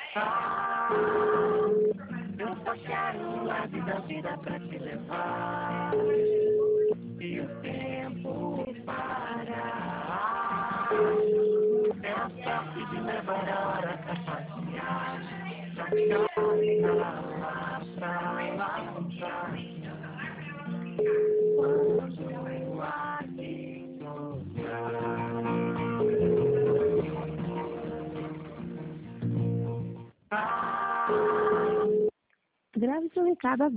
Eu só quero a vida pra te levar. E o tempo parar. É a sorte de levar a hora pra passear. Pra lá, pra lá. Quando a te Grave seu recado agora.